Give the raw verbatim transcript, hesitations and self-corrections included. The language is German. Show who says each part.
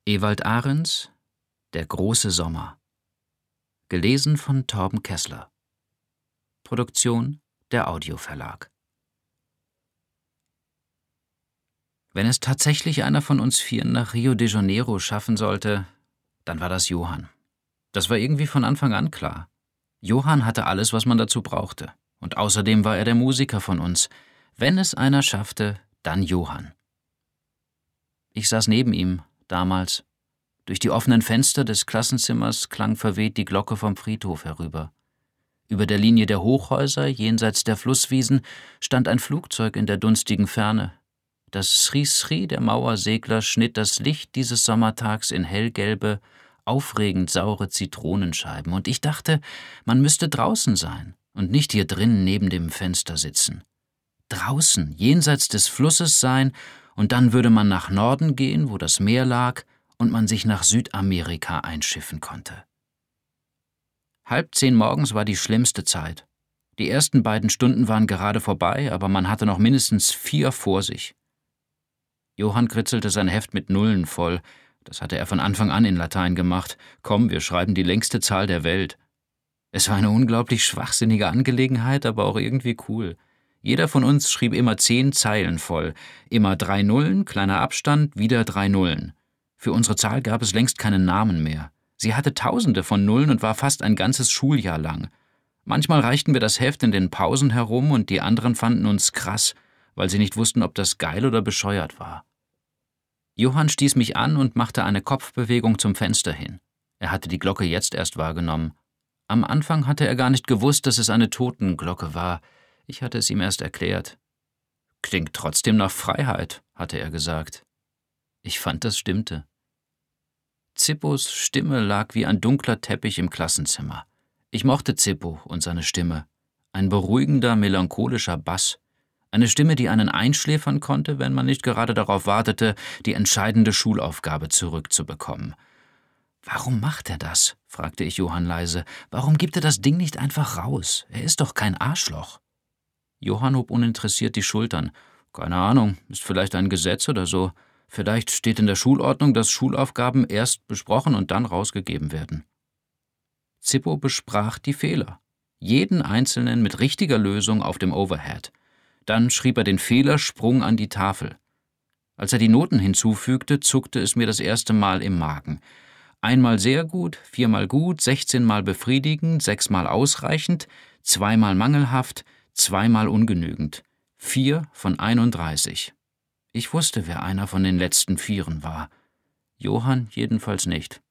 Speaker 1: Ewald Ahrens, Der große Sommer. Gelesen von Torben Kessler. Produktion der Audioverlag. Wenn es tatsächlich einer von uns Vieren nach Rio de Janeiro schaffen sollte, dann war das Johann. Das war irgendwie von Anfang an klar. Johann hatte alles, was man dazu brauchte. Und außerdem war er der Musiker von uns. Wenn es einer schaffte, dann Johann. Ich saß neben ihm, damals. Durch die offenen Fenster des Klassenzimmers klang verweht die Glocke vom Friedhof herüber. Über der Linie der Hochhäuser, jenseits der Flusswiesen, stand ein Flugzeug in der dunstigen Ferne. Das Sri-Sri der Mauersegler schnitt das Licht dieses Sommertags in hellgelbe, aufregend saure Zitronenscheiben. Und ich dachte, man müsste draußen sein und nicht hier drinnen neben dem Fenster sitzen. Draußen, jenseits des Flusses sein, und dann würde man nach Norden gehen, wo das Meer lag, und man sich nach Südamerika einschiffen konnte. Halb zehn morgens war die schlimmste Zeit. Die ersten beiden Stunden waren gerade vorbei, aber man hatte noch mindestens vier vor sich. Johann kritzelte sein Heft mit Nullen voll. Das hatte er von Anfang an in Latein gemacht. Komm, wir schreiben die längste Zahl der Welt. Es war eine unglaublich schwachsinnige Angelegenheit, aber auch irgendwie cool. Jeder von uns schrieb immer zehn Zeilen voll. Immer drei Nullen, kleiner Abstand, wieder drei Nullen. Für unsere Zahl gab es längst keinen Namen mehr. Sie hatte Tausende von Nullen und war fast ein ganzes Schuljahr lang. Manchmal reichten wir das Heft in den Pausen herum und die anderen fanden uns krass, weil sie nicht wussten, ob das geil oder bescheuert war. Johann stieß mich an und machte eine Kopfbewegung zum Fenster hin. Er hatte die Glocke jetzt erst wahrgenommen. Am Anfang hatte er gar nicht gewusst, dass es eine Totenglocke war. Ich hatte es ihm erst erklärt. Klingt trotzdem nach Freiheit, hatte er gesagt. Ich fand, das stimmte. Zippos Stimme lag wie ein dunkler Teppich im Klassenzimmer. Ich mochte Zippo und seine Stimme. Ein beruhigender, melancholischer Bass. Eine Stimme, die einen einschläfern konnte, wenn man nicht gerade darauf wartete, die entscheidende Schulaufgabe zurückzubekommen. »Warum macht er das?« fragte ich Johann leise. »Warum gibt er das Ding nicht einfach raus? Er ist doch kein Arschloch.« Johann hob uninteressiert die Schultern. »Keine Ahnung, ist vielleicht ein Gesetz oder so. Vielleicht steht in der Schulordnung, dass Schulaufgaben erst besprochen und dann rausgegeben werden.« Zippo besprach die Fehler. Jeden einzelnen mit richtiger Lösung auf dem Overhead. Dann schrieb er den Fehlersprung an die Tafel. Als er die Noten hinzufügte, zuckte es mir das erste Mal im Magen. Einmal sehr gut, viermal gut, sechzehnmal befriedigend, sechsmal ausreichend, zweimal mangelhaft, zweimal ungenügend. Vier von einunddreißig. Ich wusste, wer einer von den letzten Vieren war. Johann jedenfalls nicht.